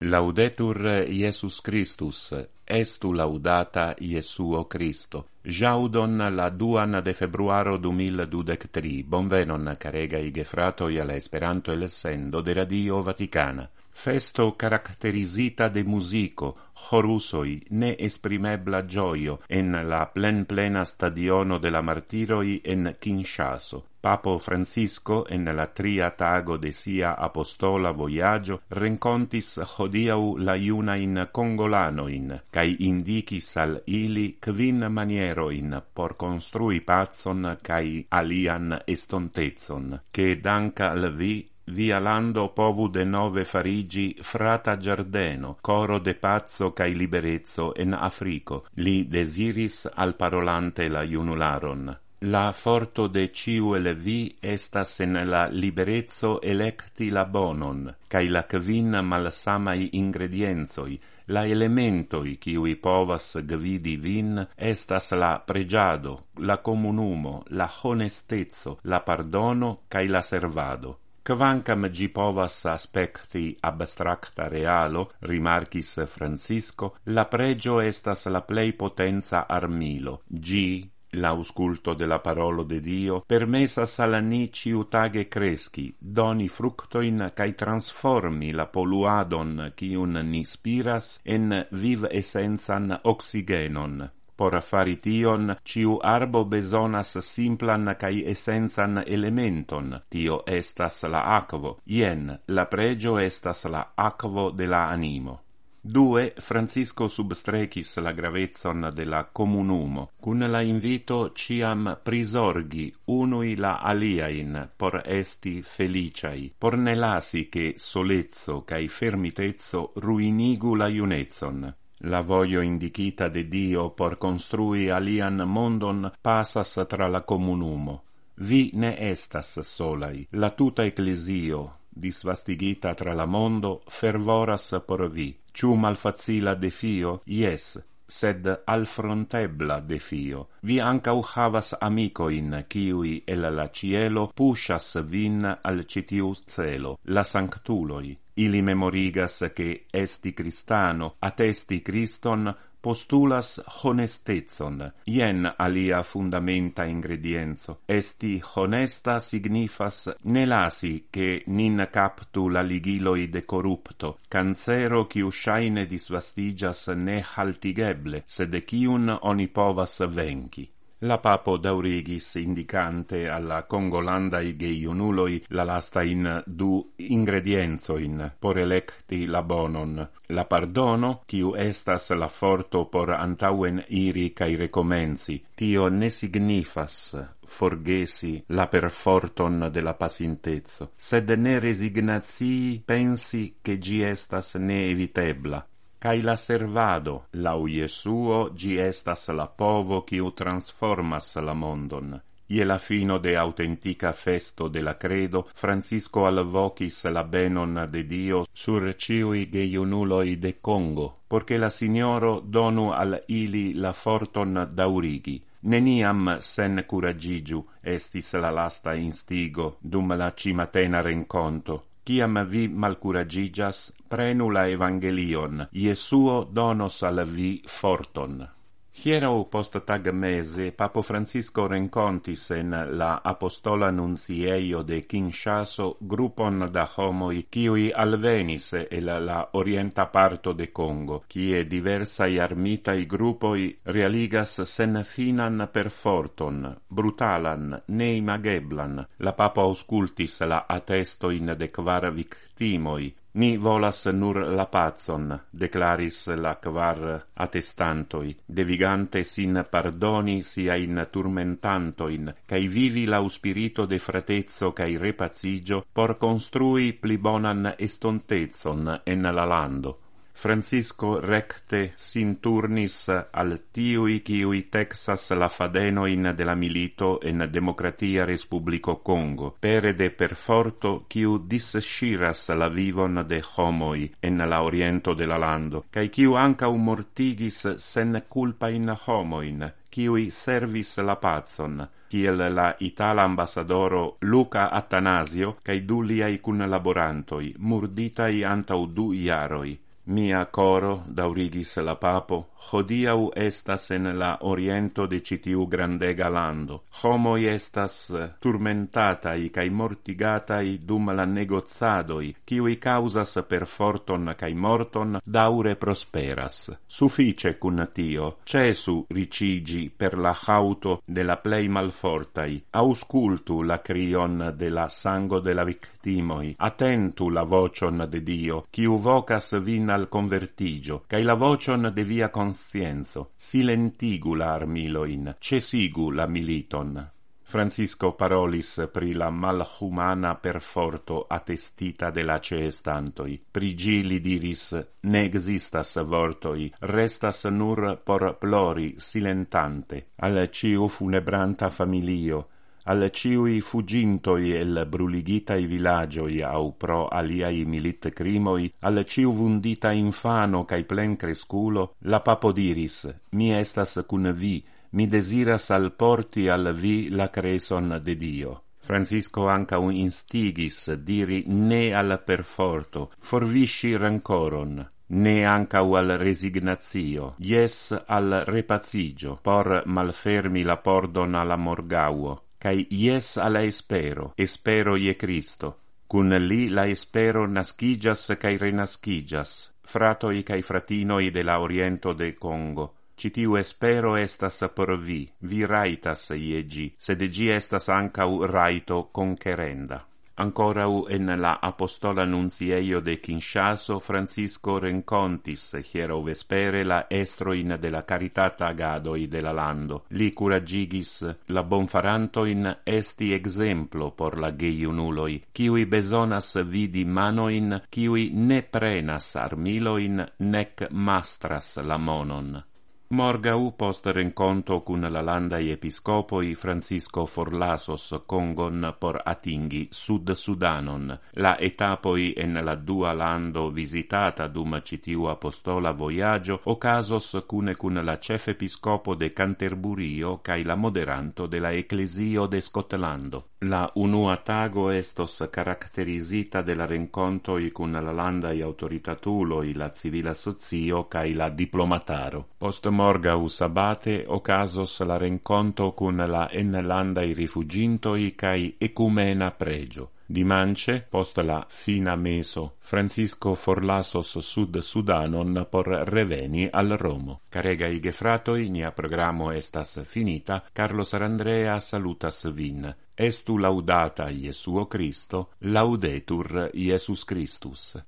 Laudetur Iesus Christus, estu laudata Iesuo Christo. Jaudon la 2 de februaro 2023. Bonvenon, caregai gefratoi alla Esperanto el sendo de Radio Vaticana. Festo caracterisita de musico, chorusoi, ne esprimebla gioio, en la plena stadiono de la martiroi en Kinshaso. Papo Francisco, en la 3 tago de sia apostola voyaggio, rencontis hodiau la iunain congolanoin, cae indicis al ili 5 manieroin por construi pacon cae alian estontezon, che danca al via lando povu de nove farigi frata giardeno, coro de pazzo cae liberezzo en Africo, li desiris al parolante la iunularon. La forto de ciu el vi estas en la liberezzo electi la bonon, cae la 5 malsamai ingredienzoi, la elementoi kiui povas gvidi vin estas la pregiado, la comunumo, la honestezzo, la pardono cae la servado. Quancam gi povas aspecti abstracta realo, rimarcis Francisco, la pregio estas la plei potenza armilo. Gi, l'ausculto de la parolo de Dio, permessas al ni ciutage cresci, doni fructoin cae transformi la poluadon cium ni spiras en viv essenzan oxigenon. Por fari tion, ciu arbo besonas simplan cae essenzan elementon, tio estas la aquo, ien, la pregio estas la aquo de la animo. 2. Francisco substrecis la gravezzon de la comunumo, cun la invito ciam prisorgi unui la aliain por esti feliciai, por ne lasi che solezzo cae fermitezzo ruinigu la iunezzon. La voio indicita de Dio por construi alian mondon passas tra la comunumo. Vi ne estas solai, la tuta ecclesio, disvastigita tra la mondo, fervoras por vi. Ciu malfacila defio? Yes, sed alfrontebla defio. Vi ancau havas amicoin, kiui el la cielo pushas vin al citius celo, la sanctuloi. Ili memorigas che esti Cristano, attesti Christon, postulas honestezon. Ien alia fundamenta ingredienzo. Esti honesta signifas ne lasi che nin captu la ligiloi de corrupto, cancero quiu shaine disvastigas ne haltigeble, sed quiun oni povas venci. La papo daurigis indicante alla congolandai geiunuloi la lasta in 2 ingredienzoin por electi la bonon. La pardono, quiu estas la forto por antauen iri cae recomenzi, tio ne signifas forgesi la perforton de la pacintezzo, sed ne resignatii pensi che gi estas ne evitebla. Cae la servado, lau Iesuo, gi estas la povo quiu transformas la mondon. Ie la fino de autentica festo de la credo, Francisco alvocis la benon de Dio sur ciui geiunuloi de Congo, porche la Signoro donu al ili la forton daurigi. Neniam sen curagigiu estis la lasta instigo dum la cimatena renconto. Ciam vi malcuragigas, prenu la evangelion, Iesuo donos al vi forton. Hierau post tag mese, Papo Francisco rencontis en la apostola nuncieio de Kinshaso gruppon da homoi kiui alvenis el la orienta parto de Congo, kie diversai armitai gruppoi realigas sen finan perforton, brutalan, neimageblan. La Papo auscultis la attestoin de 4 victimoi. Ni volas nur la pacon, declaris la 4 attestantoi, devigante sin pardoni siain turmentantoin, cae vivi lau spirito de fratezzo cae repacigio por construi pli bonan estontezon en la lando. Francisco recte sin turnis al tiui quiui texas la fadenoin de la milito en Democratia Respublico Congo, pere de perforto quiu dissciras la vivon de homoi en la oriento de la lando, cae quiu ancau mortigis sen culpain homoin, quiui servis la pacon, kiel la itala ambassadoro Luca Attanasio cae 2 liai cunlaborantoi, murditai antau 2 iaroi. Mia coro, daurigis la papo, hodiau estas en la oriento de citiu grandega lando. Homoi estas turmentatai cae mortigatai dum la negozadoi, ciui causas per forton cae morton daure prosperas. Suffice cun tio, cesu ricigi per la hauto de la plei malfortai, auscultu la crion de la sango de la victimoi, attentu la vocion de Dio, ciu vocas vin al convertigio, cae la vocion de via conscienzo, silentigu la armiloin, cesigu la militon. Francisco parolis pri la malhumana perforto attestita de la ceestantoi. Pri gi li diris, ne existas vortoi, restas nur por plori silentante, al ciu funebranta familio, al ciui fugintoi el bruligitai villagioi au pro aliai milit crimoi, al ciu vundita infano cae plen cresculo, la papo diris, mi estas cun vi, mi desiras alporti al vi la creson de Dio. Francisco ancau instigis diri ne al perforto, forvisci rancoron, ne ancau al resignatio, yes al repazigio, por malfermi la pordon alla morgauo, cae yes alla espero ie Cristo. Cun li la espero nascigas cae renascigas, fratoi cae fratinoi de la oriento de Congo. Citiu espero estas por vi raitas ie gi, sed gi estas ancau raito conquerenda. Ancorau en la apostola nuncieio de Kinshasa, Francisco rencontis hiero vespere la estroin de la caritata agadoi de la lando. Li curagigis la bonfarantoin esti exemplo por la geiunuloi, kiui besonas vidi manoin, kiui ne prenas armiloin, nec mastras la monon. Morgau post renconto cun la landai episcopoi Francisco forlasos Congon por atingi Sud-Sudanon. La etapoi en la dua lando visitata dum citiu apostola voyagio ocasos cun la chef episcopo de Canterburio cae la moderanto de la Ecclesio de Scotlando. La unua tago estos caracterisita de la rencontoi cun la landai autoritatuloi, la civila socio cae la diplomataro. Post morgau sabate ocasos la renconto cun la enlandai rifugintoi cae ecumena pregio. Dimanche, post la fina meso, Francisco forlasos Sud-Sudanon por reveni al Romo. Caregai gefratoi, nia programo estas finita, Carlos Arandrea salutas vin. Estu laudata Iesuo Christo, laudetur Iesus Christus.